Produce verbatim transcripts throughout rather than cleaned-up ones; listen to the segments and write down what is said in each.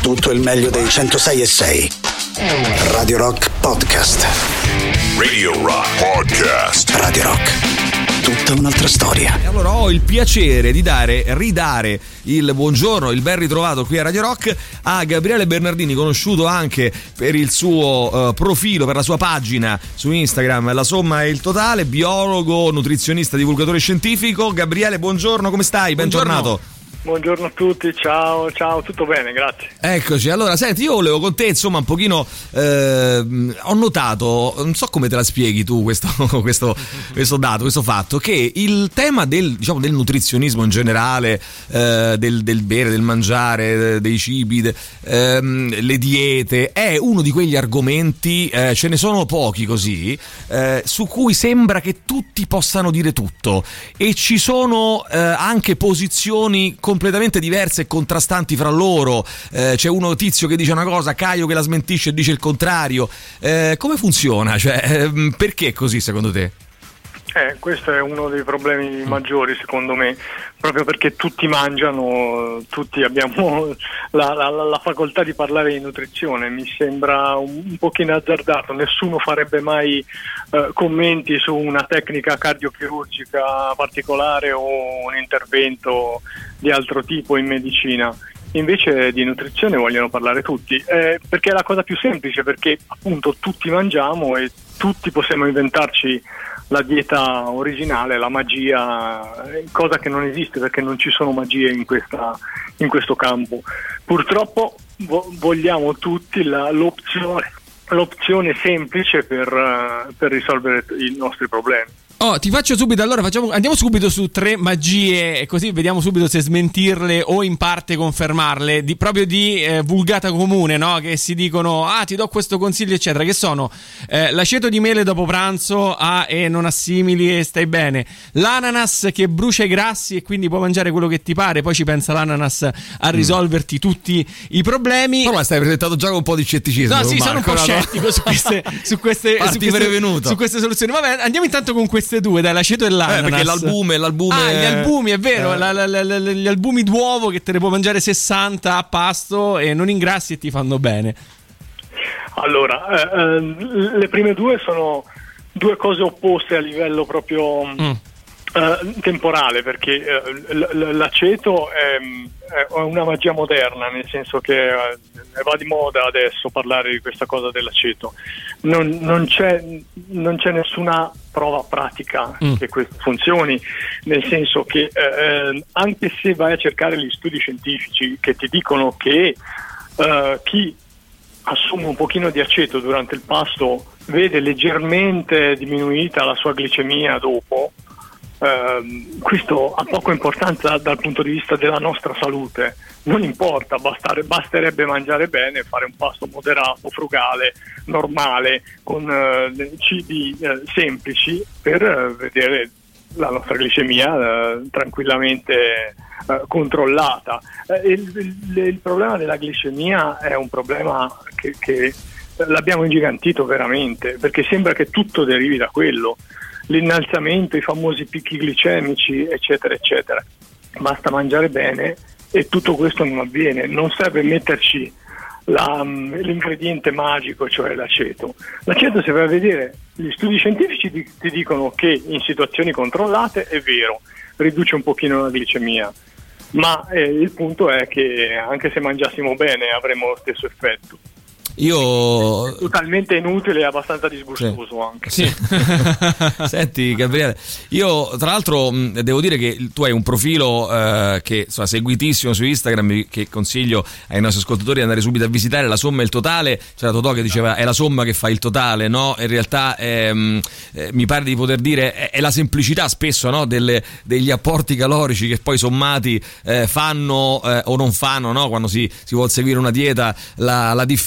tutto il meglio dei centosei e sei. Radio Rock Podcast. Radio Rock Podcast. Radio Rock, tutta un'altra storia. E allora ho il piacere di dare, ridare il buongiorno, il ben ritrovato qui a Radio Rock a Gabriele Bernardini, conosciuto anche per il suo uh, profilo, per la sua pagina su Instagram, La Somma e il Totale, biologo, nutrizionista, divulgatore scientifico. Gabriele, buongiorno, come stai? Bentornato. Buongiorno. Buongiorno a tutti, ciao, ciao, tutto bene, grazie. Eccoci, allora senti, io volevo con te insomma un pochino, eh, ho notato, non so come te la spieghi tu questo, questo, questo dato, questo fatto, che il tema del, diciamo, del nutrizionismo in generale, eh, del, del bere, del mangiare, dei cibi, de, ehm, le diete, è uno di quegli argomenti, eh, ce ne sono pochi così, eh, su cui sembra che tutti possano dire tutto, e ci sono eh, anche posizioni completamente diverse e contrastanti fra loro. Eh, c'è uno tizio che dice una cosa, Caio che la smentisce e dice il contrario. Eh, come funziona? Cioè, eh, perché è così secondo te? Eh, questo è uno dei problemi maggiori secondo me, proprio perché tutti mangiano, tutti abbiamo la, la, la facoltà di parlare di nutrizione. Mi sembra un, un pochino azzardato, nessuno farebbe mai eh, commenti su una tecnica cardiochirurgica particolare o un intervento di altro tipo in medicina. Invece di nutrizione vogliono parlare tutti, eh, perché è la cosa più semplice, perché appunto tutti mangiamo e tutti possiamo inventarci la dieta originale, la magia, cosa che non esiste perché non ci sono magie in questa, in questo campo. Purtroppo vo- vogliamo tutti la, l'opzione, l'opzione semplice per, uh, per risolvere i nostri problemi. Oh, ti faccio subito, allora facciamo, andiamo subito su tre magie, così vediamo subito se smentirle o in parte confermarle, di, proprio di eh, vulgata comune, no? Che si dicono, ah ti do questo consiglio eccetera, che sono eh, l'aceto di mele dopo pranzo, ah e non assimili e stai bene, l'ananas che brucia i grassi e quindi puoi mangiare quello che ti pare, poi ci pensa l'ananas a risolverti mm. tutti i problemi. Però stai presentato già con un po' di scetticismo. No sì, Marco, sono un po' scettico no? su queste, su queste, su queste, su queste soluzioni. Vabbè, andiamo intanto con queste due, dai, l'aceto e l'ananas. Eh, perché l'albume, l'albume Ah, gli albumi, è vero, eh. la, la, la, la, gli albumi d'uovo che te ne puoi mangiare sessanta a pasto e non ingrassi e ti fanno bene. Allora, eh, eh, le prime due sono due cose opposte a livello proprio mm. eh, temporale, perché eh, l- l'aceto è, è una magia moderna, nel senso che eh, va di moda adesso parlare di questa cosa dell'aceto. Non, non c'è non c'è nessuna prova pratica mm. che questo funzioni, nel senso che eh, anche se vai a cercare gli studi scientifici che ti dicono che eh, chi assume un pochino di aceto durante il pasto vede leggermente diminuita la sua glicemia dopo, Uh, questo ha poca importanza dal punto di vista della nostra salute. Non importa, bastare, basterebbe mangiare bene, fare un pasto moderato, frugale, normale, con uh, cibi uh, semplici per uh, vedere la nostra glicemia uh, tranquillamente uh, controllata. Uh, il, il, il problema della glicemia è un problema che, che l'abbiamo ingigantito veramente, perché sembra che tutto derivi da quello. L'innalzamento, i famosi picchi glicemici, eccetera, eccetera. Basta mangiare bene e tutto questo non avviene. Non serve metterci la, l'ingrediente magico, cioè l'aceto. L'aceto, se vai a vedere, gli studi scientifici ti, ti dicono che in situazioni controllate è vero, riduce un pochino la glicemia, ma eh, il punto è che anche se mangiassimo bene avremo lo stesso effetto. Io è totalmente inutile e abbastanza disgustoso sì. anche sì. Senti Gabriele, io tra l'altro devo dire che tu hai un profilo eh, che insomma, seguitissimo su Instagram, che consiglio ai nostri ascoltatori di andare subito a visitare, La Somma e il Totale. C'era Totò che diceva è la somma che fa il totale, no? In realtà ehm, eh, mi pare di poter dire è, è la semplicità spesso, no? Delle, degli apporti calorici che poi sommati eh, fanno eh, o non fanno, no? Quando si, si vuol seguire una dieta, la, la differenza.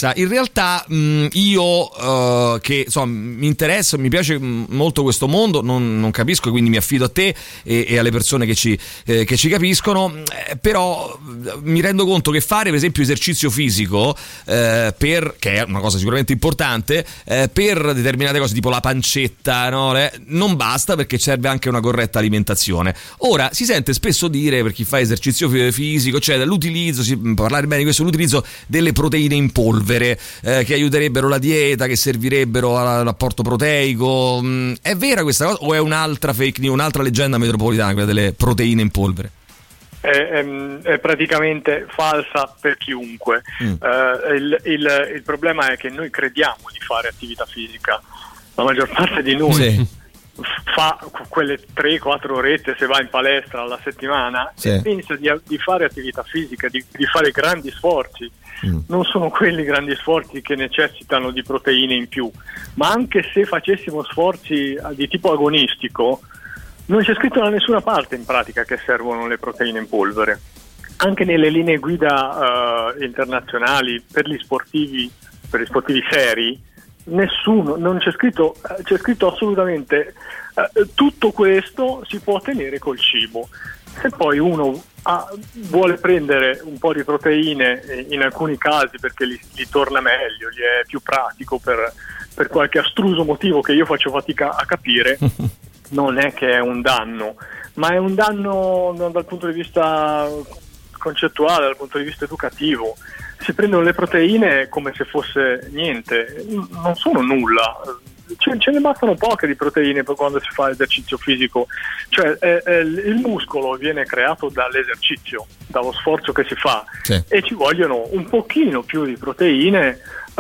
interessa. In realtà mh, io uh, che insomma mi interessa, mi piace molto questo mondo, non, non capisco, quindi mi affido a te e, e alle persone che ci, eh, che ci capiscono, eh, però mi rendo conto che fare per esempio esercizio fisico eh, per, che è una cosa sicuramente importante, eh, per determinate cose tipo la pancetta, no, eh, non basta, perché serve anche una corretta alimentazione. Ora si sente spesso dire, per chi fa esercizio fisico, cioè l'utilizzo, si, parlare bene di questo, l'utilizzo delle proteine in polvere eh, che aiuterebbero la dieta, che servirebbero all'apporto proteico. Mm, è vera questa cosa o è un'altra fake news, un'altra leggenda metropolitana, quella delle proteine in polvere? È, è, è praticamente falsa per chiunque. Mm. Uh, il, il, il problema è che noi crediamo di fare attività fisica, la maggior parte di noi sì. fa quelle tre quattro orette se va in palestra alla settimana sì. e pensa di, di fare attività fisica, di, di fare grandi sforzi. Mm. Non sono quelli grandi sforzi che necessitano di proteine in più, ma anche se facessimo sforzi di tipo agonistico, non c'è scritto da nessuna parte in pratica che servono le proteine in polvere. Anche nelle linee guida uh, internazionali per gli sportivi, per gli sportivi seri, nessuno, non c'è scritto, c'è scritto assolutamente uh, tutto questo si può ottenere col cibo. Se poi uno ha, vuole prendere un po' di proteine in alcuni casi perché gli, gli torna meglio, gli è più pratico per, per qualche astruso motivo che io faccio fatica a capire, non è che è un danno, ma è un danno dal punto di vista concettuale, dal punto di vista educativo. Si prendono le proteine come se fosse niente, non sono nulla. Ce, ce ne bastano poche di proteine per quando si fa esercizio fisico, cioè eh, eh, il muscolo viene creato dall'esercizio, dallo sforzo che si fa, sì. e ci vogliono un pochino più di proteine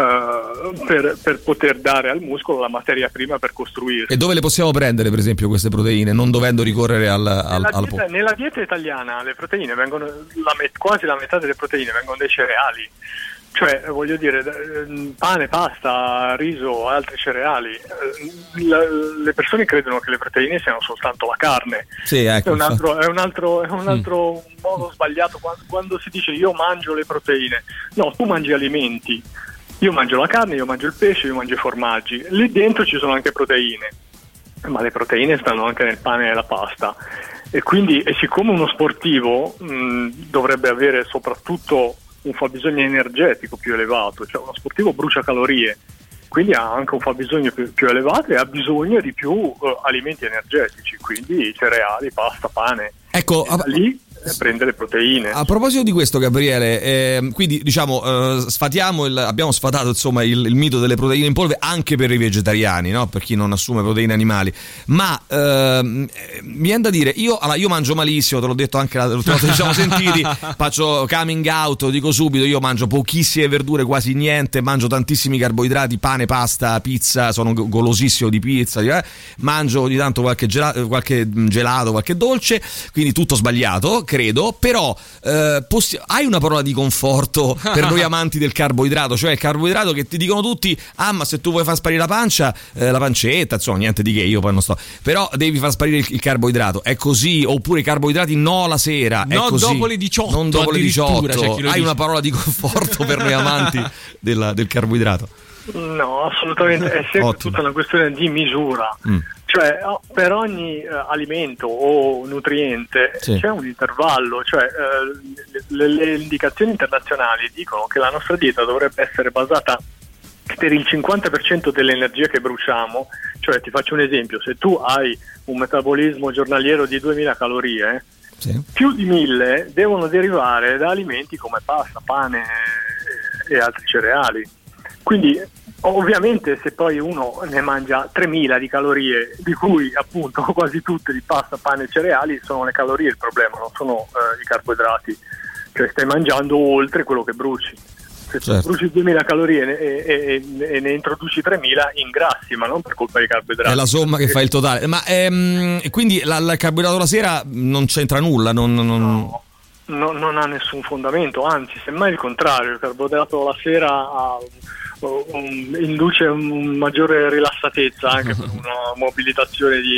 uh, per, per poter dare al muscolo la materia prima per costruirsi. E dove le possiamo prendere per esempio queste proteine, non dovendo ricorrere al, al, nella, al dieta, nella dieta italiana le proteine vengono, la met, quasi la metà delle proteine vengono dai cereali. Cioè, voglio dire, pane, pasta, riso, altri cereali. La, le persone credono che le proteine siano soltanto la carne. Sì, ecco, è un altro, è un altro, è un altro mm. modo sbagliato quando, quando si dice io mangio le proteine. No, tu mangi alimenti. Io mangio la carne, io mangio il pesce, io mangio i formaggi. Lì dentro ci sono anche proteine, ma le proteine stanno anche nel pane e nella pasta. E quindi, e siccome uno sportivo mh, dovrebbe avere soprattutto un fabbisogno energetico più elevato, cioè uno sportivo brucia calorie, quindi ha anche un fabbisogno più, più elevato e ha bisogno di più uh, alimenti energetici, quindi cereali, pasta, pane. Ecco, e da lì prende le proteine. A proposito di questo, Gabriele, eh, quindi diciamo eh, sfatiamo il, abbiamo sfatato insomma il, il mito delle proteine in polvere anche per i vegetariani, no? Per chi non assume proteine animali, ma eh, mi viene da dire, io, allora, io mangio malissimo, te l'ho detto anche l'ultima volta che ci siamo sentiti, faccio coming out, lo dico subito, io mangio pochissime verdure, quasi niente, mangio tantissimi carboidrati, pane, pasta, pizza, sono golosissimo di pizza, eh? Mangio ogni tanto qualche gelato, qualche gelato, qualche dolce, quindi tutto sbagliato, credo, però eh, possi- hai una parola di conforto per noi amanti del carboidrato, cioè il carboidrato che ti dicono tutti, ah ma se tu vuoi far sparire la pancia, eh, la pancetta, insomma niente di che, io poi non sto, però devi far sparire il, il carboidrato, è così? Oppure i carboidrati no la sera, è no, così? dopo le diciotto, non dopo le diciotto, hai dice. Una parola di conforto per noi amanti della, del carboidrato? No, assolutamente, è sempre Ottimo. Tutta una questione di misura. Mm. Cioè per ogni eh, alimento o nutriente sì. c'è un intervallo, cioè eh, le, le indicazioni internazionali dicono che la nostra dieta dovrebbe essere basata per il cinquanta per cento dell'energia che bruciamo, cioè ti faccio un esempio, se tu hai un metabolismo giornaliero di duemila calorie, sì. più di mille devono derivare da alimenti come pasta, pane e, e altri cereali. Quindi ovviamente se poi uno ne mangia tremila di calorie, di cui appunto quasi tutte di pasta, pane e cereali, sono le calorie il problema, non sono eh, i carboidrati, cioè stai mangiando oltre quello che bruci. Se certo. tu bruci duemila calorie e, e, e, e ne introduci tremila, ingrassi, ma non per colpa dei carboidrati. È la somma che fa il totale. Ma ehm, quindi la, il carboidrato la sera non c'entra nulla? Non, non... No, no, non ha nessun fondamento, anzi semmai il contrario, il carboidrato la sera ha... Um, induce un maggiore rilassatezza anche per una mobilitazione di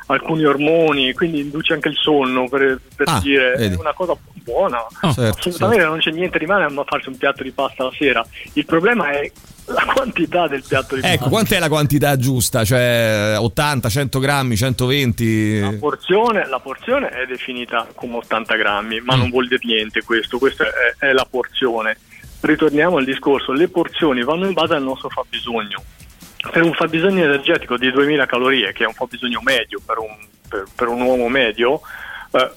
alcuni ormoni, quindi induce anche il sonno, per, per ah, dire, vedi. è una cosa buona. Oh, certo, assolutamente certo. Non c'è niente di male a farsi un piatto di pasta la sera. Il problema è la quantità del piatto di pasta. Ecco, quant'è la quantità giusta? Cioè ottanta, cento grammi, centoventi? La porzione, la porzione è definita come ottanta grammi, ma mm. non vuol dire niente questo, questa è, è la porzione. Ritorniamo al discorso, le porzioni vanno in base al nostro fabbisogno. Per un fabbisogno energetico di duemila calorie, che è un fabbisogno medio per un, per, per un uomo medio, eh,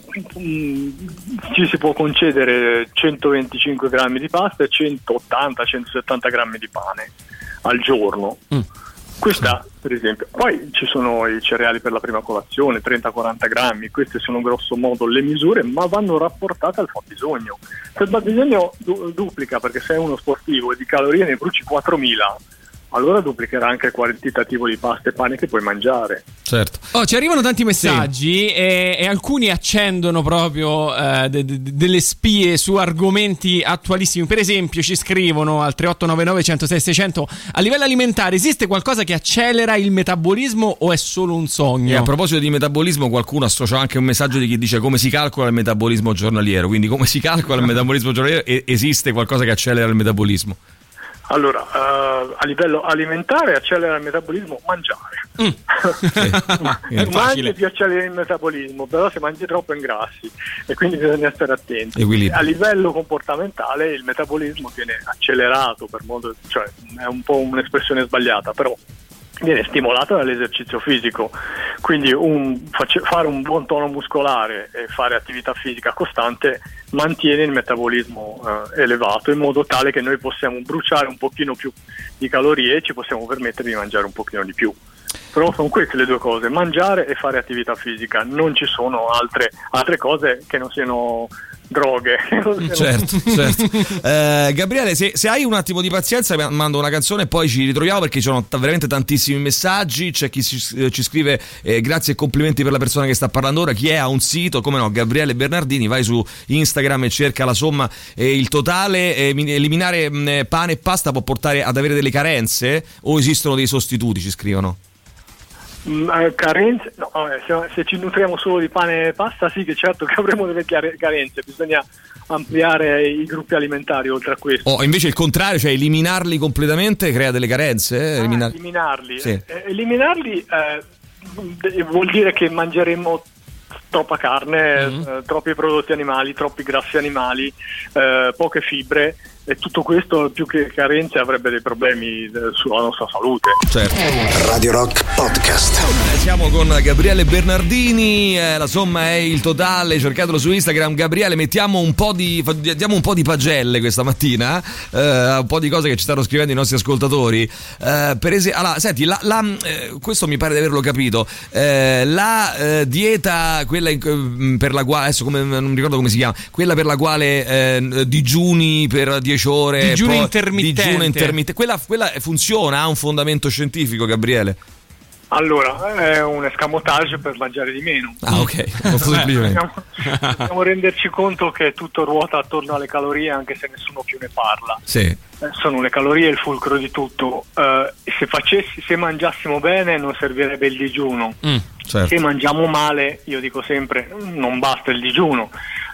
ci si può concedere centoventicinque grammi di pasta e centottanta centosettanta grammi di pane al giorno. Mm. Questa per esempio. Poi ci sono i cereali per la prima colazione, trenta quaranta grammi, queste sono grosso modo le misure, ma vanno rapportate al fabbisogno. Se il fabbisogno du- duplica, perché sei uno sportivo e di calorie ne bruci quattromila, allora duplicherà anche il quantitativo di pasta e pane che puoi mangiare. Certo. Oh, ci arrivano tanti messaggi, sì. e, e alcuni accendono proprio eh, de, de, delle spie su argomenti attualissimi. Per esempio ci scrivono al tre otto nove nove, uno zero sei, seicento: a livello alimentare esiste qualcosa che accelera il metabolismo o è solo un sogno? E a proposito di metabolismo, qualcuno associa anche un messaggio di chi dice come si calcola il metabolismo giornaliero. Quindi come si calcola il metabolismo giornaliero e esiste qualcosa che accelera il metabolismo? Allora, uh, a livello alimentare accelera il metabolismo mangiare. Mm. È mangi più accelera il metabolismo, però se mangi troppo ingrassi e quindi bisogna stare attenti. Equilibrio. A livello comportamentale il metabolismo viene accelerato, per modo, cioè è un po' un'espressione sbagliata, però viene stimolato dall'esercizio fisico, quindi un, face, fare un buon tono muscolare e fare attività fisica costante mantiene il metabolismo eh, elevato, in modo tale che noi possiamo bruciare un pochino più di calorie e ci possiamo permettere di mangiare un pochino di più. Però sono queste le due cose, mangiare e fare attività fisica, non ci sono altre, altre cose che non siano droghe. Certo, certo. Eh, Gabriele, se, se hai un attimo di pazienza mando una canzone e poi ci ritroviamo, perché ci sono t- veramente tantissimi messaggi. C'è chi ci, ci scrive eh, grazie e complimenti per la persona che sta parlando ora. Chi è, ha un sito, come no, Gabriele Bernardini. Vai su Instagram e cerca la somma e il totale. eh, eliminare mh, pane e pasta può portare ad avere delle carenze o esistono dei sostituti, ci scrivono? Carenze? No, se, se ci nutriamo solo di pane e pasta sì che certo che avremo delle carenze, bisogna ampliare i gruppi alimentari oltre a questo. O oh, invece il contrario, cioè eliminarli completamente crea delle carenze? Eh? Ah, Eliminar- eliminarli sì. eh, eliminarli eh, vuol dire che mangeremo troppa carne, mm-hmm. eh, troppi prodotti animali, troppi grassi animali, eh, poche fibre, e tutto questo più che carenze avrebbe dei problemi eh, sulla nostra salute. Certo. Radio Rock Podcast. Eh, siamo con Gabriele Bernardini, eh, la somma è il totale, cercatelo su Instagram. Gabriele, mettiamo un po' di diamo un po' di pagelle questa mattina, eh, un po' di cose che ci stanno scrivendo i nostri ascoltatori. Eh, per esempio, allora, senti, la, la, eh, questo mi pare di averlo capito. Eh, la eh, dieta, quella in, per la quale adesso come, non mi ricordo come si chiama, quella per la quale eh, digiuni per dieci ore, digiuno poi, intermittente, digiuno intermittente. Quella, quella funziona, ha un fondamento scientifico, Gabriele? Allora, è un escamotage per mangiare di meno. Ah, ok. Molto semplicemente. Dobbiamo, dobbiamo renderci conto che tutto ruota attorno alle calorie, anche se nessuno più ne parla. Sì. Eh, sono le calorie il fulcro di tutto. Uh, se facessi, se mangiassimo bene, non servirebbe il digiuno. Mm, certo. Se mangiamo male, io dico sempre, non basta il digiuno.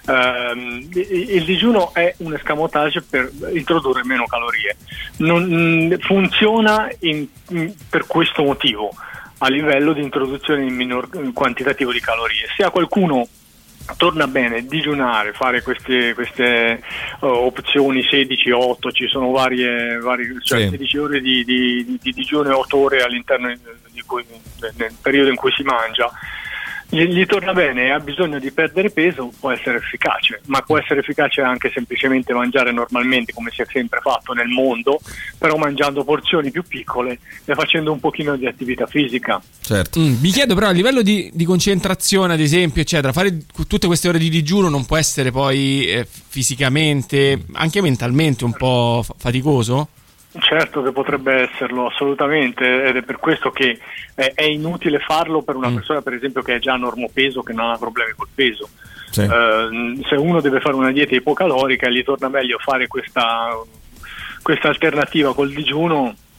Uh, il digiuno è un escamotage per introdurre meno calorie. Non, funziona in, in, per questo motivo, a livello di introduzione in minor quantitativo di calorie. Se a qualcuno torna bene digiunare, fare queste, queste uh, opzioni sedici otto, ci sono varie, varie cioè sì. sedici ore di, di, di digiuno e otto ore all'interno di cui, nel periodo in cui si mangia, gli, gli torna bene e ha bisogno di perdere peso, può essere efficace, ma può essere efficace anche semplicemente mangiare normalmente come si è sempre fatto nel mondo, però mangiando porzioni più piccole e facendo un pochino di attività fisica. Certo. Mm, mi chiedo però a livello di, di concentrazione, ad esempio, eccetera, fare tutte queste ore di digiuno non può essere poi eh, fisicamente, anche mentalmente un po' faticoso? Certo che potrebbe esserlo, assolutamente, ed è per questo che è, è inutile farlo per una mm. persona, per esempio, che è già a normopeso, che non ha problemi col peso. Sì. Uh, se uno deve fare una dieta ipocalorica, gli torna meglio fare questa, questa alternativa col digiuno,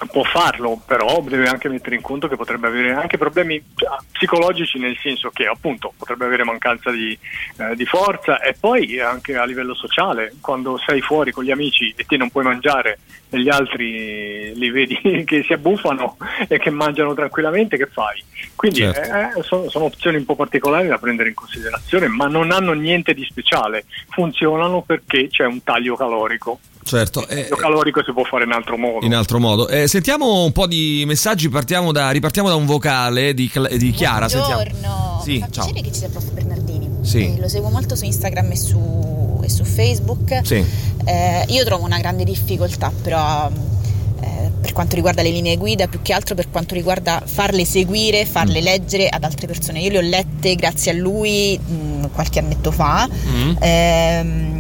può farlo, però deve anche mettere in conto che potrebbe avere anche problemi psicologici, nel senso che appunto potrebbe avere mancanza di, eh, di forza, e poi anche a livello sociale, quando sei fuori con gli amici e te non puoi mangiare e gli altri li vedi che si abbuffano e che mangiano tranquillamente, che fai? Quindi certo. eh, sono, sono opzioni un po' particolari da prendere in considerazione, ma non hanno niente di speciale, funzionano perché c'è un taglio calorico. Certo, il taglio eh, calorico si può fare in altro modo. In altro modo. Eh, sentiamo un po' di messaggi, partiamo da, ripartiamo da un vocale di, di Chiara. Buongiorno, sentiamo. Sì, mi fa piacere che ci sia Prof Bernardini. Sì. Eh, lo seguo molto su Instagram e su, e su Facebook. Sì. Eh, io trovo una grande difficoltà, però eh, per quanto riguarda le linee guida, più che altro per quanto riguarda farle seguire, farle mm. leggere ad altre persone. Io le ho lette grazie a lui mh, qualche annetto fa. Mm. Ehm,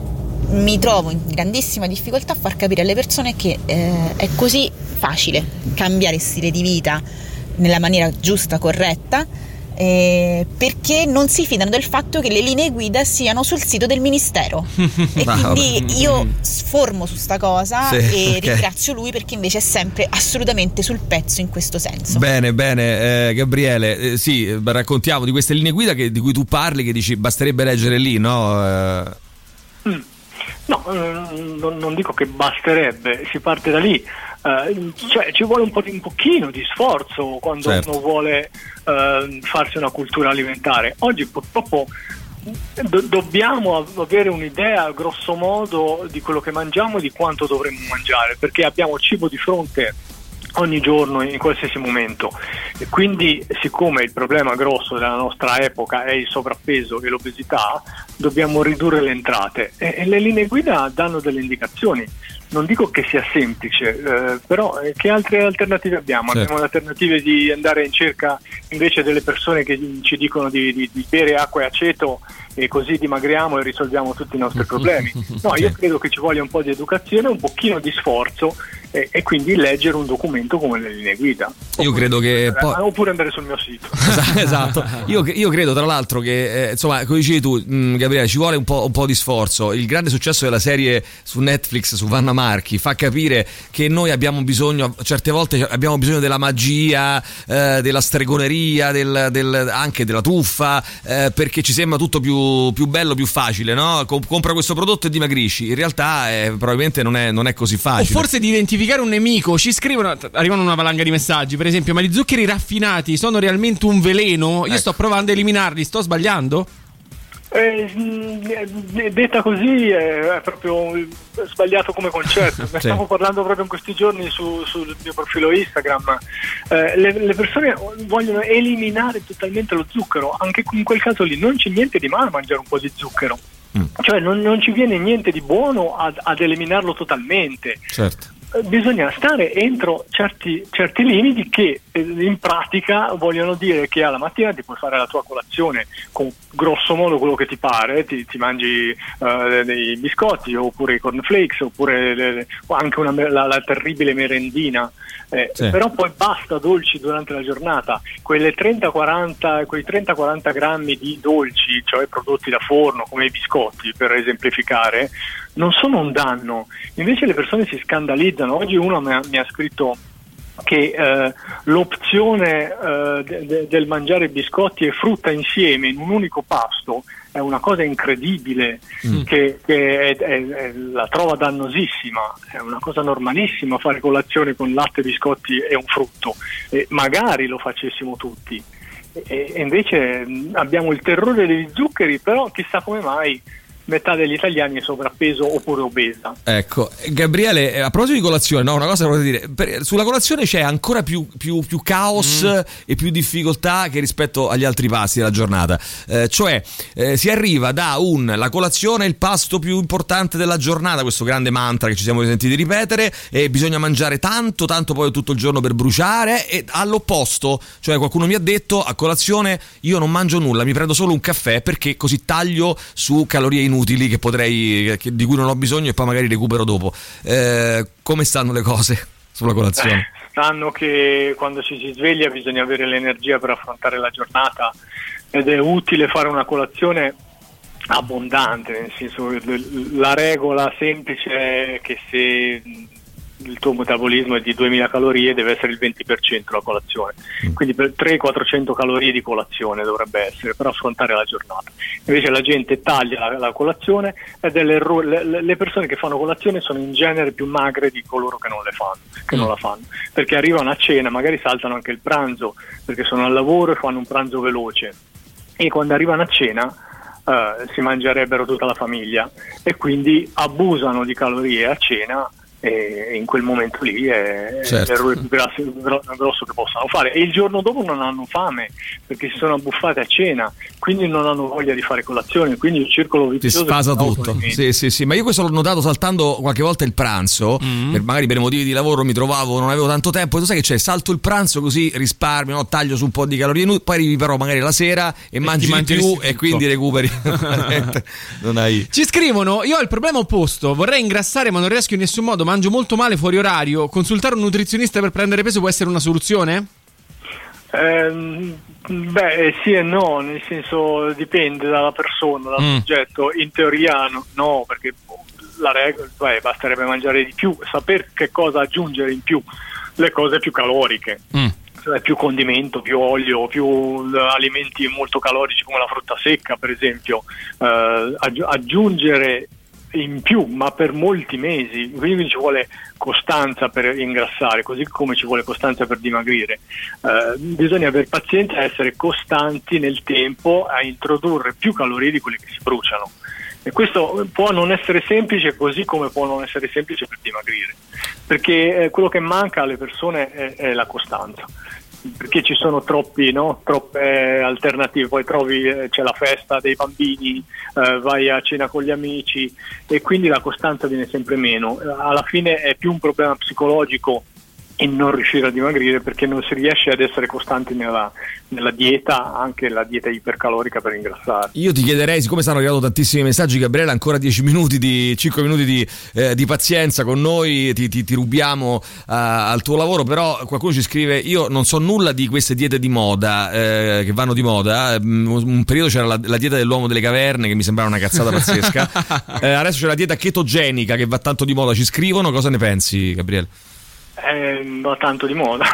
mi trovo in grandissima difficoltà a far capire alle persone che eh, è così facile cambiare stile di vita nella maniera giusta, corretta, eh, perché non si fidano del fatto che le linee guida siano sul sito del ministero. E quindi io sformo su sta cosa, sì, e okay. ringrazio lui perché invece è sempre assolutamente sul pezzo in questo senso. Bene, bene, eh, Gabriele, eh, sì, raccontiamo di queste linee guida che, di cui tu parli, che dici basterebbe leggere lì, no? Eh... Mm. No, non, non dico che basterebbe, si parte da lì, eh, cioè ci vuole un po' di, un pochino di sforzo quando certo. uno vuole eh, farsi una cultura alimentare. Oggi purtroppo do, dobbiamo avere un'idea grosso modo di quello che mangiamo e di quanto dovremmo mangiare, perché abbiamo cibo di fronte ogni giorno, in qualsiasi momento, e quindi siccome il problema grosso della nostra epoca è il sovrappeso e l'obesità, dobbiamo ridurre le entrate, e, e le linee guida danno delle indicazioni. Non dico che sia semplice, eh, però eh, che altre alternative abbiamo? Certo. Abbiamo l'alternativa di andare in cerca invece delle persone che ci dicono di, di, di bere acqua e aceto e così dimagriamo e risolviamo tutti i nostri problemi. No, io credo che ci voglia un po' di educazione, un pochino di sforzo, e, e quindi leggere un documento come le linee guida. Io oppure, credo che poi... oppure andare sul mio sito. Esatto. Io, io credo tra l'altro che eh, insomma, come dicevi tu, mh, Gabriele, ci vuole un po', un po' di sforzo. Il grande successo della serie su Netflix su Vanna Marchi fa capire che noi abbiamo bisogno, certe volte abbiamo bisogno della magia, eh, della stregoneria, del, del, anche della truffa, eh, perché ci sembra tutto più, più bello, più facile, no? Com- compra questo prodotto e dimagrisci. In realtà eh, probabilmente non è, non è così facile. O forse di identificare un nemico. Ci scrivono, arrivano una valanga di messaggi, per esempio: ma gli zuccheri raffinati sono realmente un veleno? Io ecco. sto provando a eliminarli, sto sbagliando? Eh, detta così è proprio sbagliato come concetto. Ne sì. Stiamo parlando proprio in questi giorni su, sul mio profilo Instagram. Eh, le, le persone vogliono eliminare totalmente lo zucchero. Anche in quel caso lì non c'è niente di male a mangiare un po' di zucchero. Mm. Cioè non, non ci viene niente di buono ad, ad eliminarlo totalmente. Certo. Bisogna stare entro certi, certi limiti che in pratica vogliono dire che alla mattina ti puoi fare la tua colazione con grosso modo quello che ti pare, ti, ti mangi uh, dei biscotti oppure i cornflakes oppure le, anche una, la, la terribile merendina, eh, sì. però poi basta dolci durante la giornata. Quelle trenta quaranta, quei trenta quaranta grammi di dolci, cioè prodotti da forno come i biscotti per esemplificare, non sono un danno. Invece le persone si scandalizzano. Oggi uno mi ha, mi ha scritto che eh, l'opzione eh, de, de, del mangiare biscotti e frutta insieme in un unico pasto è una cosa incredibile, mm. che, che è, è, è, la trova dannosissima. È una cosa normalissima fare colazione con latte, biscotti e un frutto, e magari lo facessimo tutti, e, e invece abbiamo il terrore degli zuccheri, però chissà come mai metà degli italiani è sovrappeso oppure obesa. Ecco, Gabriele, a proposito di colazione, no, una cosa vorrei dire, per, sulla colazione c'è ancora più, più, più caos mm. e più difficoltà che rispetto agli altri pasti della giornata, eh, cioè eh, si arriva da un la colazione è il pasto più importante della giornata, questo grande mantra che ci siamo sentiti ripetere, e bisogna mangiare tanto tanto poi tutto il giorno per bruciare, e all'opposto, cioè qualcuno mi ha detto a colazione io non mangio nulla, mi prendo solo un caffè perché così taglio su calorie inutili inutili che potrei che, di cui non ho bisogno e poi magari recupero dopo. Eh, come stanno le cose sulla colazione? Eh, sanno che quando ci si sveglia bisogna avere l'energia per affrontare la giornata, ed è utile fare una colazione abbondante, nel senso, la regola semplice è che se il tuo metabolismo è di duemila calorie, deve essere il venti per cento la colazione, quindi per trecento quattrocento calorie di colazione dovrebbe essere per affrontare la giornata. Invece la gente taglia la, la colazione ed è l'errore, le, le persone che fanno colazione sono in genere più magre di coloro che non le fanno, che mm. non la fanno, perché arrivano a cena, magari saltano anche il pranzo perché sono al lavoro e fanno un pranzo veloce, e quando arrivano a cena Uh, si mangerebbero tutta la famiglia e quindi abusano di calorie a cena, e in quel momento lì è certo. l'errore più grosso, grosso che possano fare, e il giorno dopo non hanno fame perché si sono abbuffate a cena, quindi non hanno voglia di fare colazione, quindi il circolo vizioso ti sfasa tutto. Sì, sì, sì, ma io questo l'ho notato saltando qualche volta il pranzo, mm. per, magari per motivi di lavoro mi trovavo, non avevo tanto tempo, e tu sai che c'è, salto il pranzo così risparmio, no? Taglio su un po' di calorie, poi arrivi però magari la sera e, e mangi di più tutto. E quindi recuperi. Non hai... Ci scrivono: io ho il problema opposto, vorrei ingrassare ma non riesco in nessun modo, mangio molto male fuori orario, consultare un nutrizionista per prendere peso può essere una soluzione? Eh, beh, sì e no, nel senso dipende dalla persona, dal mm. soggetto. In teoria no, no, perché la regola, beh, basterebbe mangiare di più, saper che cosa aggiungere in più, le cose più caloriche. Mm. Cioè più condimento, più olio, più alimenti molto calorici come la frutta secca, per esempio, eh, aggi- aggiungere in più, ma per molti mesi, quindi ci vuole costanza per ingrassare, così come ci vuole costanza per dimagrire. Eh, bisogna avere pazienza e essere costanti nel tempo a introdurre più calorie di quelle che si bruciano, e questo può non essere semplice, così come può non essere semplice per dimagrire, perché eh, quello che manca alle persone è, è la costanza, perché ci sono troppi, no? troppe alternative, poi trovi eh, c'è la festa dei bambini, eh, vai a cena con gli amici, e quindi la costanza viene sempre meno. Alla fine è più un problema psicologico in non riuscire a dimagrire, perché non si riesce ad essere costanti nella, nella dieta, anche la dieta ipercalorica per ingrassare. Io ti chiederei, siccome stanno arrivando tantissimi messaggi, Gabriele, ancora dieci minuti di cinque minuti di, eh, di pazienza con noi, ti, ti, ti rubiamo uh, al tuo lavoro, però qualcuno ci scrive: io non so nulla di queste diete di moda, eh, che vanno di moda. Un, un periodo c'era la, la dieta dell'uomo delle caverne, che mi sembrava una cazzata pazzesca. eh, adesso c'è la dieta chetogenica che va tanto di moda, ci scrivono. Cosa ne pensi, Gabriele? Eh, va tanto di moda,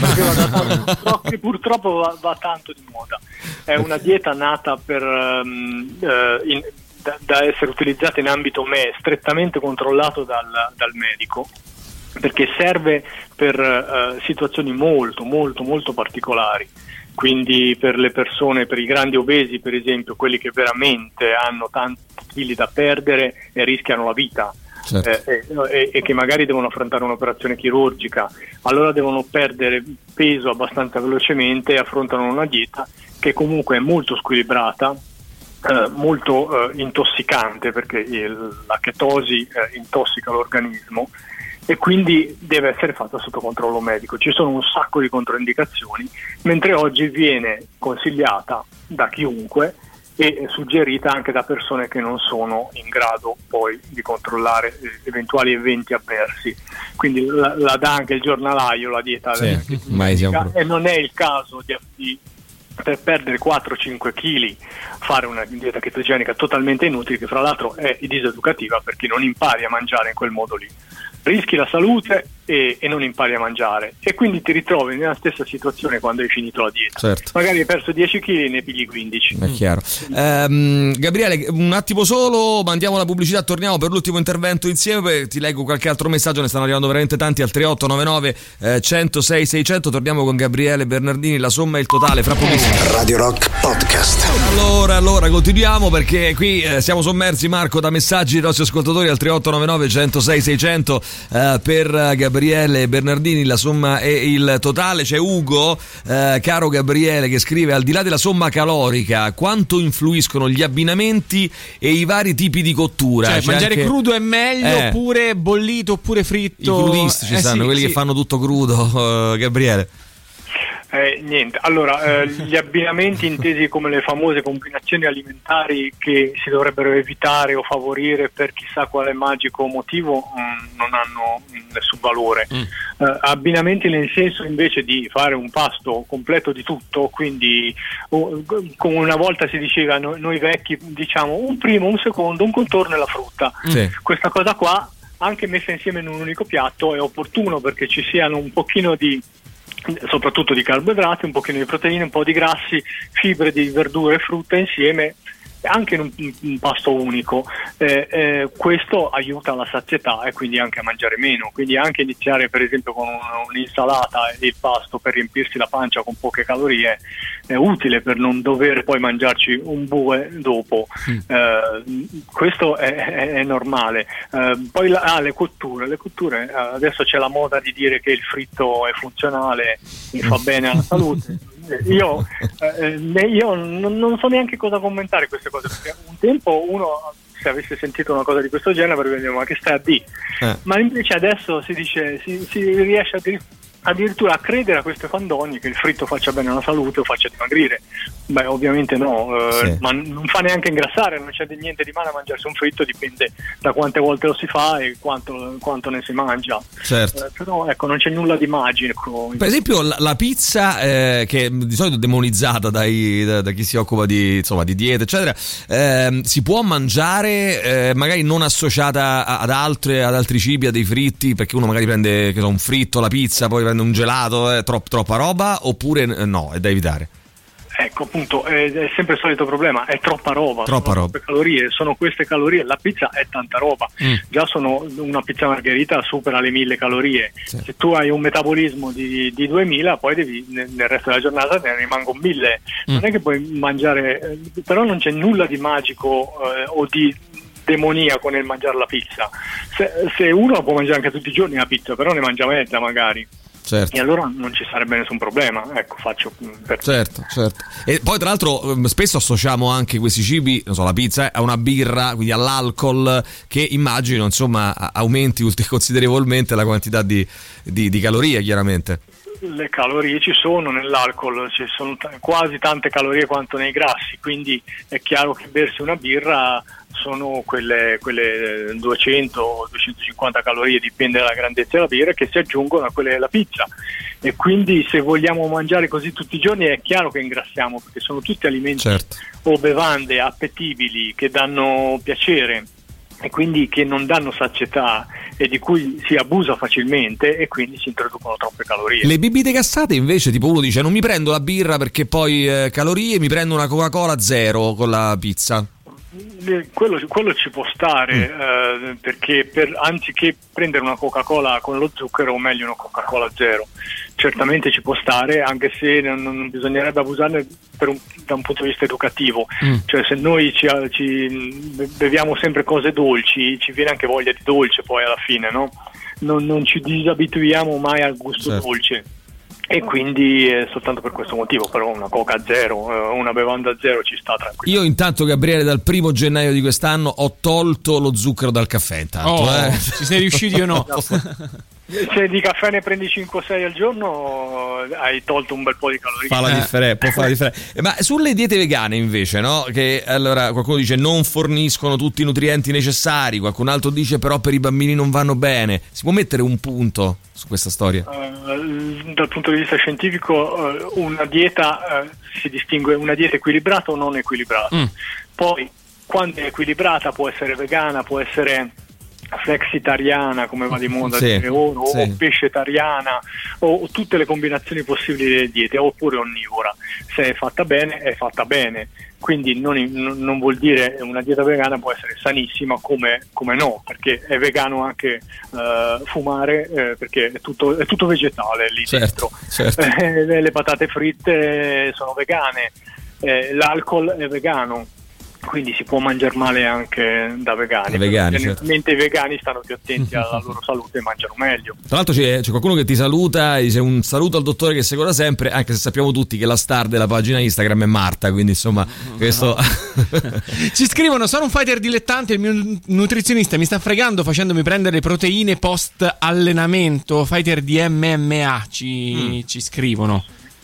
purtroppo, purtroppo va, va tanto di moda. È una dieta nata per um, uh, in, da, da essere utilizzata in ambito me, strettamente controllato dal, dal medico, perché serve per uh, situazioni molto molto molto particolari. Quindi per le persone, per i grandi obesi per esempio, quelli che veramente hanno tanti chili da perdere e rischiano la vita. Certo. Eh, e, e che magari devono affrontare un'operazione chirurgica, allora devono perdere peso abbastanza velocemente e affrontano una dieta che comunque è molto squilibrata, eh, molto eh, intossicante, perché il, la chetosi eh, intossica l'organismo, e quindi deve essere fatta sotto controllo medico. Ci sono un sacco di controindicazioni, mentre oggi viene consigliata da chiunque e suggerita anche da persone che non sono in grado poi di controllare eventuali eventi avversi. Quindi la, la dà anche il giornalaio, la dieta, sì, mai siamo... e non è il caso di, di per perdere quattro cinque chili fare una dieta chetogenica totalmente inutile, che fra l'altro è diseducativa, perché non impari a mangiare in quel modo lì, rischi la salute e, e non impari a mangiare, e quindi ti ritrovi nella stessa situazione quando hai finito la dieta. Certo. Magari hai perso dieci chili e ne pigli quindici. È chiaro. ehm, Gabriele, un attimo solo, mandiamo la pubblicità, torniamo per l'ultimo intervento insieme. Ti leggo qualche altro messaggio, ne stanno arrivando veramente tanti al tre otto nove nove uno zero sei sei zero zero. Torniamo con Gabriele Bernardini, la somma e il totale fra pochissimo. Radio Rock Podcast. Allora, allora continuiamo, perché qui eh, siamo sommersi, Marco, da messaggi dei nostri ascoltatori al tre otto nove nove uno zero sei sei zero zero. Uh, per Gabriele Bernardini la somma e il totale. C'è Ugo, uh, caro Gabriele, che scrive: al di là della somma calorica, quanto influiscono gli abbinamenti e i vari tipi di cottura? Cioè, C'è mangiare anche... crudo è meglio, eh. oppure bollito, oppure fritto? I crudisti ci eh, stanno, sì, quelli sì. che fanno tutto crudo, uh, Gabriele. Eh, niente, allora eh, gli abbinamenti intesi come le famose combinazioni alimentari che si dovrebbero evitare o favorire per chissà quale magico motivo mh, non hanno mh, nessun valore. Mm. Eh, abbinamenti nel senso invece di fare un pasto completo di tutto, quindi uh, come una volta si diceva, no, noi vecchi diciamo un primo, un secondo, un contorno e la frutta. Sì. Questa cosa qua anche messa insieme in un unico piatto è opportuno, perché ci siano un pochino di, soprattutto di carboidrati, un pochino di proteine, un po' di grassi, fibre di verdure e frutta insieme, anche in un, un pasto unico. Eh, eh, questo aiuta la sazietà e quindi anche a mangiare meno, quindi anche iniziare per esempio con un, un'insalata e il pasto per riempirsi la pancia con poche calorie è utile, per non dover poi mangiarci un bue dopo. mm. eh, questo è, è, è normale. Eh, poi la, ah, le cotture le cotture adesso c'è la moda di dire che il fritto è funzionale e fa bene alla salute. Io, eh, io non, non so neanche cosa commentare queste cose, perché un tempo uno, se avesse sentito una cosa di questo genere, avrebbe detto: ma che stai a dire? Eh. Ma invece adesso si dice, si, si riesce addirittura addirittura a credere a queste fandonie che il fritto faccia bene alla salute o faccia dimagrire. Beh, ovviamente no, eh, sì. Ma non fa neanche ingrassare, non c'è niente di male a mangiarsi un fritto, dipende da quante volte lo si fa e quanto, quanto ne si mangia. Certo. Eh, però ecco, non c'è nulla di magico. Per esempio la, la pizza, eh, che di solito è demonizzata dai, da, da chi si occupa di, insomma, di dieta eccetera, eh, si può mangiare eh, magari non associata ad altre, ad altri cibi, a dei fritti, perché uno magari prende, che so, un fritto, la pizza, poi prende un gelato, è troppo, troppa roba, oppure no, è da evitare? Ecco, appunto, è, è sempre il solito problema, è troppa roba, troppa sono roba. troppe calorie, sono queste calorie, la pizza è tanta roba, mm. già sono una pizza margherita supera le mille calorie, sì. Se tu hai un metabolismo di, di duemila, poi devi, nel, nel resto della giornata ne rimangono mille, mm. non è che puoi mangiare, però non c'è nulla di magico eh, o di demoniaco nel mangiare la pizza. Se, se uno può mangiare anche tutti i giorni la pizza, però ne mangia mezza magari. Certo. E allora non ci sarebbe nessun problema, ecco, faccio per... certo, certo. E poi tra l'altro spesso associamo anche questi cibi, non so, la pizza, a una birra, quindi all'alcol, che immagino insomma aumenti considerevolmente la quantità di, di, di calorie, chiaramente. Le calorie ci sono nell'alcol, ci sono t- quasi tante calorie quanto nei grassi, quindi è chiaro che bersi una birra sono quelle, quelle duecento o duecentocinquanta calorie, dipende dalla grandezza della birra, che si aggiungono a quelle della pizza, e quindi se vogliamo mangiare così tutti i giorni è chiaro che ingrassiamo, perché sono tutti alimenti, certo, o bevande appetibili che danno piacere e quindi che non danno sazietà e di cui si abusa facilmente, e quindi si introducono troppe calorie. Le bibite gassate invece, tipo uno dice: non mi prendo la birra perché poi eh, calorie, mi prendo una Coca-Cola zero con la pizza. Quello, quello ci può stare, mm. eh, perché per, anziché prendere una Coca-Cola con lo zucchero, meglio una Coca-Cola zero. Certamente ci può stare, anche se non, non bisognerebbe abusarne per un, da un punto di vista educativo. Mm. Cioè, se noi ci, ci beviamo sempre cose dolci, ci viene anche voglia di dolce poi alla fine, no? Non, non ci disabituiamo mai al gusto, certo, dolce. E quindi è soltanto per questo motivo, però una Coca zero, una bevanda zero ci sta tranquillo. Io intanto, Gabriele, dal primo gennaio di quest'anno ho tolto lo zucchero dal caffè, intanto. Oh, eh. Ci sei riusciti o no? Se di caffè ne prendi cinque o sei al giorno hai tolto un bel po' di calorie. Fa la differenza, può fare la differenza. Ma sulle diete vegane invece, no? Che allora qualcuno dice non forniscono tutti i nutrienti necessari, qualcun altro dice però per i bambini non vanno bene. Si può mettere un punto su questa storia? Uh, dal punto di vista scientifico, uh, una dieta uh, si distingue una dieta equilibrata o non equilibrata. Mm. Poi quando è equilibrata può essere vegana, può essere flexitariana, come va di moda, sì, dire ora, sì, o pescetariana, o, o tutte le combinazioni possibili delle diete, oppure onnivora. Se è fatta bene è fatta bene, quindi non, non vuol dire una dieta vegana può essere sanissima, come, come no, perché è vegano anche uh, fumare, eh, perché è tutto, è tutto vegetale lì, certo, dentro, certo. Eh, le patate fritte sono vegane, eh, l'alcol è vegano, quindi si può mangiare male anche da vegani. vegani Generalmente certo. I vegani stanno più attenti alla loro salute e mangiano meglio. Tra l'altro c'è, c'è qualcuno che ti saluta, dice un saluto al dottore che segue da sempre, anche se sappiamo tutti che la star della pagina Instagram è Marta, quindi insomma questo... Ci scrivono: sono un fighter dilettante, il mio nutrizionista mi sta fregando facendomi prendere le proteine post allenamento. Fighter di M M A ci, mm. ci scrivono.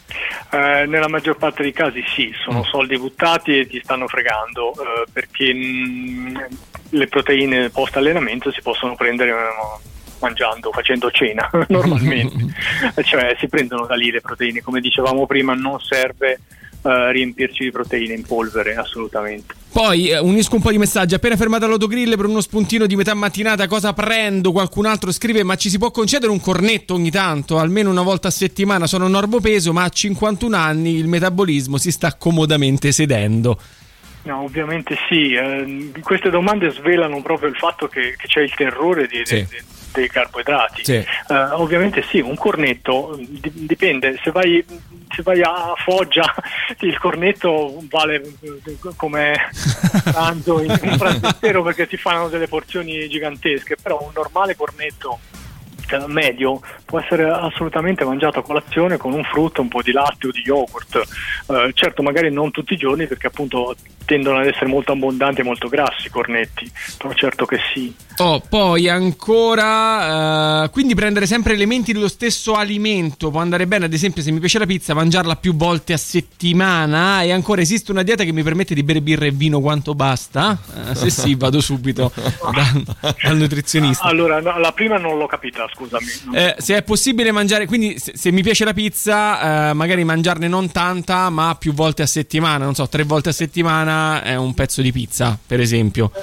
Eh, nella maggior parte dei casi sì, sono soldi buttati e ti stanno fregando, eh, perché mh, le proteine post allenamento si possono prendere eh, mangiando, facendo cena normalmente, cioè si prendono da lì le proteine, come dicevamo prima non serve eh, riempirci di proteine in polvere, assolutamente. Poi eh, unisco un po' di messaggi. Appena fermato all'autogrill per uno spuntino di metà mattinata, cosa prendo? Qualcun altro scrive: ma ci si può concedere un cornetto ogni tanto, almeno una volta a settimana? Sono normopeso, ma a cinquantuno anni il metabolismo si sta comodamente sedendo. No, ovviamente sì, eh, queste domande svelano proprio il fatto che, che c'è il terrore di, sì. di, di, dei carboidrati. Sì. Eh, ovviamente sì, un cornetto di, dipende, se vai, se vai a Foggia il cornetto vale come pranzo in un pranzo intero, perché ti fanno delle porzioni gigantesche, però un normale cornetto medio può essere assolutamente mangiato a colazione con un frutto, un po' di latte o di yogurt, eh, certo magari non tutti i giorni, perché appunto tendono ad essere molto abbondanti e molto grassi i cornetti, però certo che sì. Oh, poi ancora, uh, quindi prendere sempre elementi dello stesso alimento può andare bene, ad esempio se mi piace la pizza mangiarla più volte a settimana. E ancora, esiste una dieta che mi permette di bere birra e vino quanto basta? Uh, se sì, vado subito da, dal nutrizionista. Allora, no, la prima non l'ho capita, scusami. Eh, se è possibile mangiare, quindi se, se mi piace la pizza, uh, magari mangiarne non tanta ma più volte a settimana, non so, tre volte a settimana è un pezzo di pizza, per esempio.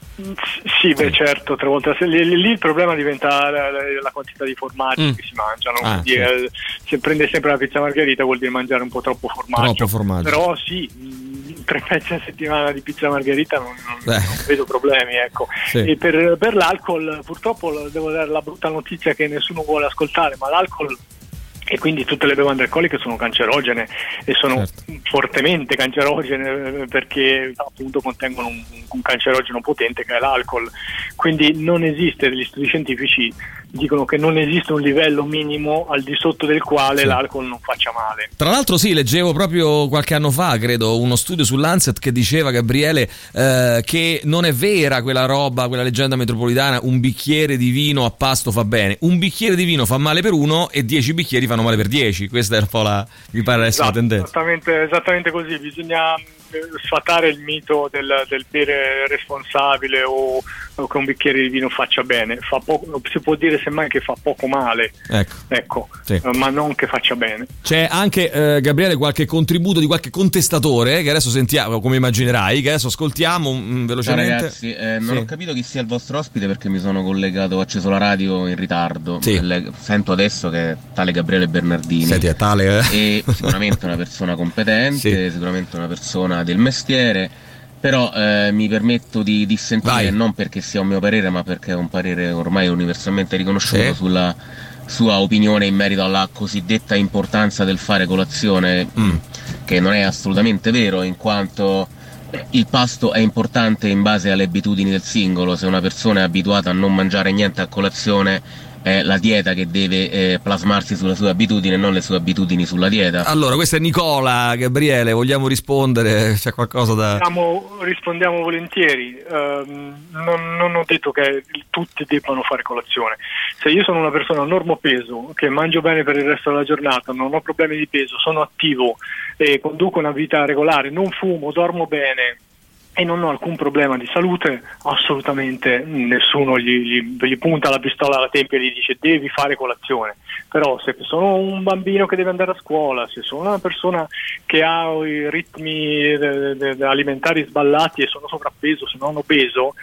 Sì, beh, certo, tre volte a se- lì, lì il problema diventa la, la, la quantità di formaggi mm. che si mangiano. Ah, quindi, sì. eh, se prende sempre la pizza margherita vuol dire mangiare un po' troppo formaggio. Troppo formaggio. Però sì, mh, tre pezzi a settimana di pizza margherita non, non, eh. non vedo problemi, ecco. Sì. E per, per l'alcol, purtroppo devo dare la brutta notizia che nessuno vuole ascoltare, ma l'alcol e quindi tutte le bevande alcoliche sono cancerogene e sono certo. fortemente cancerogene, perché appunto contengono un, un cancerogeno potente che è l'alcol. Quindi non esiste, degli studi scientifici dicono che non esiste un livello minimo al di sotto del quale sì. l'alcol non faccia male. Tra l'altro sì, leggevo proprio qualche anno fa, credo, uno studio sull'Lancet che diceva, Gabriele, eh, che non è vera quella roba, quella leggenda metropolitana, un bicchiere di vino a pasto fa bene. Un bicchiere di vino fa male per uno e dieci bicchieri fanno male per dieci. Questa è un po' la, mi pare essere esatto, la tendenza. Esattamente, esattamente così, bisogna sfatare il mito del, del bere responsabile o, o che un bicchiere di vino faccia bene. Fa poco, si può dire semmai che fa poco male, ecco, ecco sì. eh, ma non che faccia bene. C'è anche, eh, Gabriele, qualche contributo di qualche contestatore eh, che adesso sentiamo, come immaginerai, che adesso ascoltiamo mh, velocemente. Ciao ragazzi, eh, non sì. ho capito chi sia il vostro ospite perché mi sono collegato, ho acceso la radio in ritardo. Sì. Le, sento adesso che è tale Gabriele Bernardini. Senti, è tale, eh? E sicuramente una persona competente, sì. sicuramente una persona del mestiere, però eh, mi permetto di dissentire. Vai. Non perché sia un mio parere, ma perché è un parere ormai universalmente riconosciuto, sì. sulla sua opinione in merito alla cosiddetta importanza del fare colazione, mm. che non è assolutamente vero, in quanto il pasto è importante in base alle abitudini del singolo. Se una persona è abituata a non mangiare niente a colazione, è la dieta che deve eh, plasmarsi sulle sue abitudini e non le sue abitudini sulla dieta. Allora, questo è Nicola. Gabriele, vogliamo rispondere? C'è qualcosa da... Rispondiamo, rispondiamo volentieri. Uh, non, non ho detto che tutti debbano fare colazione. Se io sono una persona normopeso, che mangio bene per il resto della giornata, non ho problemi di peso, sono attivo e conduco una vita regolare, non fumo, dormo bene e non ho alcun problema di salute, assolutamente nessuno gli, gli, gli punta la pistola alla tempia e gli dice devi fare colazione. Però se sono un bambino che deve andare a scuola, se sono una persona che ha i ritmi de, de, de alimentari sballati e sono sovrappeso, se non obeso,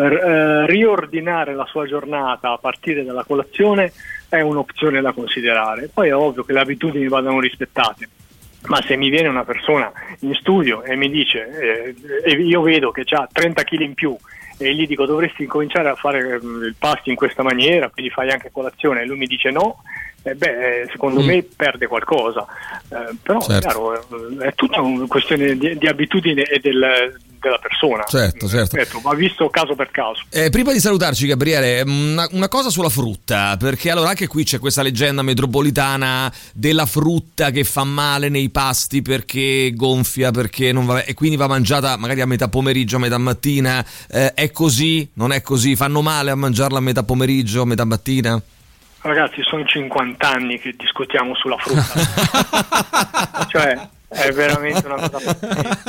eh, riordinare la sua giornata a partire dalla colazione è un'opzione da considerare. Poi è ovvio che le abitudini vadano rispettate. Ma se mi viene una persona in studio e mi dice, eh, e io vedo che ha trenta chili in più e gli dico dovresti incominciare a fare il pasto in questa maniera, quindi fai anche colazione, e lui mi dice no, eh beh, secondo mm. me perde qualcosa. Eh, però certo. Chiaro, è tutta una questione di, di abitudine e del, della persona. Certo, certo. Certo, va visto caso per caso. Eh, prima di salutarci, Gabriele, una, una cosa sulla frutta, perché allora anche qui c'è questa leggenda metropolitana della frutta che fa male nei pasti perché gonfia, perché non va, e quindi va mangiata magari a metà pomeriggio, a metà mattina. Eh, è così? Non è così? Fanno male a mangiarla a metà pomeriggio, a metà mattina? Ragazzi, sono cinquanta anni che discutiamo sulla frutta. Cioè, è veramente una cosa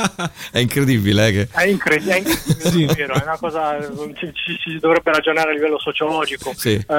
è incredibile, eh, che... è incredibile, è, incredibile sì. È vero, è una cosa ci, ci, ci dovrebbe ragionare a livello sociologico. Sì. Eh,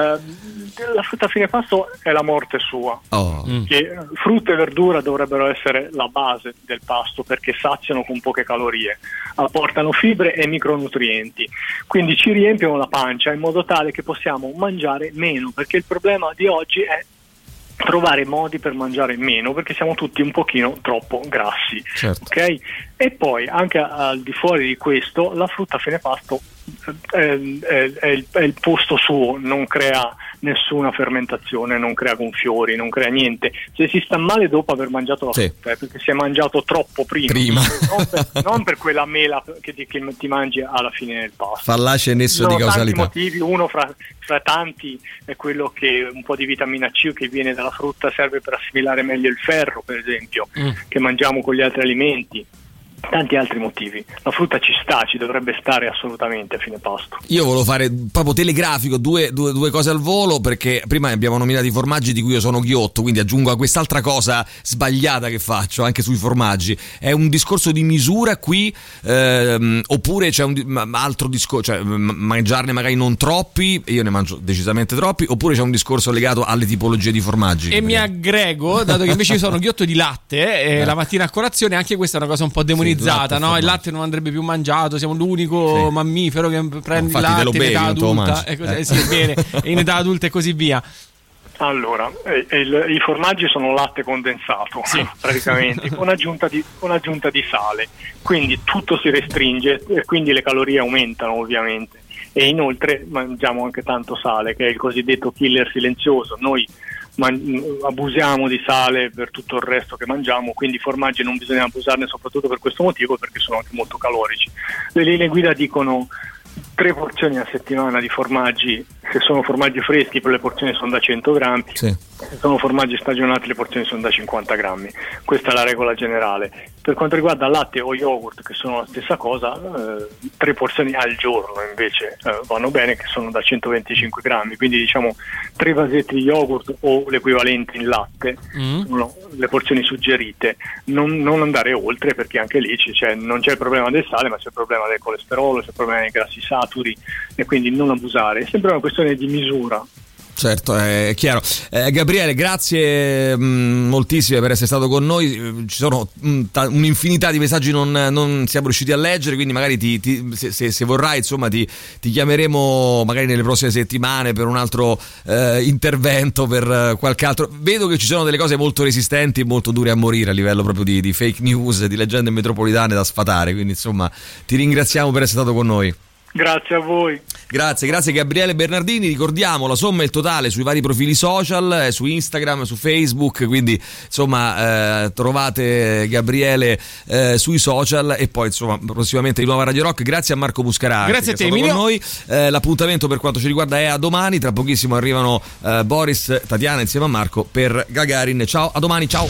la frutta a fine pasto è la morte sua. Oh. Mm. Che frutta e verdura dovrebbero essere la base del pasto perché saziano con poche calorie, apportano fibre e micronutrienti, quindi ci riempiono la pancia in modo tale che possiamo mangiare meno, perché il problema di oggi è trovare modi per mangiare meno perché siamo tutti un pochino troppo grassi. Certo. Ok? E poi anche al di fuori di questo la frutta a fine pasto è, è, è, il, è il posto suo, non crea nessuna fermentazione, non crea gonfiori, non crea niente. Se si sta male dopo aver mangiato la sì. frutta è perché si è mangiato troppo prima, prima. Non, per, non per quella mela che ti, che ti mangi alla fine del pasto. Fallace e nesso di causalità. Tanti motivi, uno fra, fra tanti è quello che un po' di vitamina C che viene dalla frutta serve per assimilare meglio il ferro, per esempio, mm. che mangiamo con gli altri alimenti. Tanti altri motivi. La frutta ci sta, ci dovrebbe stare assolutamente a fine pasto. Io volevo fare proprio telegrafico due, due, due cose al volo, perché prima abbiamo nominato i formaggi di cui io sono ghiotto, quindi aggiungo a quest'altra cosa sbagliata che faccio anche sui formaggi. È un discorso di misura qui, ehm, oppure c'è un altro discorso, cioè mangiarne magari non troppi, io ne mangio decisamente troppi, oppure c'è un discorso legato alle tipologie di formaggi? E mi aggrego, dato che invece io sono ghiotto di latte e eh. la mattina a colazione, anche questa è una cosa un po' demonizzata. Sì, latte, no? Il latte non andrebbe più mangiato, siamo l'unico sì. mammifero che prende il latte in età adulta e così, eh. sì, bene, in età adulta e così via. Allora, eh, il, i formaggi sono latte condensato, sì. praticamente, con aggiunta, di, con aggiunta di sale, quindi tutto si restringe e quindi le calorie aumentano ovviamente, e inoltre mangiamo anche tanto sale, che è il cosiddetto killer silenzioso. Noi Man- abusiamo di sale per tutto il resto che mangiamo, quindi i formaggi non bisogna abusarne soprattutto per questo motivo, perché sono anche molto calorici. Le linee guida dicono tre porzioni a settimana di formaggi, se sono formaggi freschi le porzioni sono da cento grammi, sì. se sono formaggi stagionati le porzioni sono da cinquanta grammi, questa è la regola generale. Per quanto riguarda latte o yogurt, che sono la stessa cosa, eh, tre porzioni al giorno invece eh, vanno bene, che sono da centoventicinque grammi, quindi diciamo tre vasetti di yogurt o l'equivalente in latte mm. sono le porzioni suggerite, non, non andare oltre, perché anche lì c- cioè, non c'è il problema del sale, ma c'è il problema del colesterolo, c'è il problema dei grassi saturi, e quindi non abusare, è sempre una questione di misura. Certo, è chiaro. Eh, Gabriele, grazie mh, moltissime per essere stato con noi. Ci sono mh, ta- un'infinità di messaggi non, non siamo riusciti a leggere, quindi magari ti, ti, se, se, se vorrai, insomma, ti, ti chiameremo magari nelle prossime settimane per un altro eh, intervento, per qualche altro. Vedo che ci sono delle cose molto resistenti e molto dure a morire a livello proprio di, di fake news, di leggende metropolitane da sfatare, quindi insomma ti ringraziamo per essere stato con noi. Grazie a voi. Grazie, grazie Gabriele Bernardini. Ricordiamo la somma e il totale sui vari profili social, eh, su Instagram, su Facebook, quindi insomma eh, trovate Gabriele eh, sui social, e poi insomma prossimamente di nuovo a Radio Rock. Grazie a Marco Buscarà, grazie a te, Emilio. Con noi. Eh, l'appuntamento per quanto ci riguarda è a domani, tra pochissimo arrivano eh, Boris, Tatiana insieme a Marco per Gagarin. Ciao, a domani, ciao.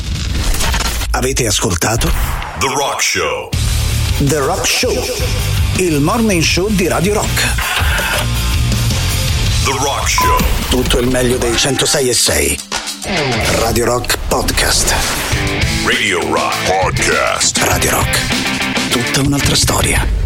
Avete ascoltato The Rock Show. The Rock Show, il morning show di Radio Rock. The Rock Show. Tutto il meglio dei centosei e sei. Radio Rock Podcast. Radio Rock Podcast. Radio Rock. Tutta un'altra storia.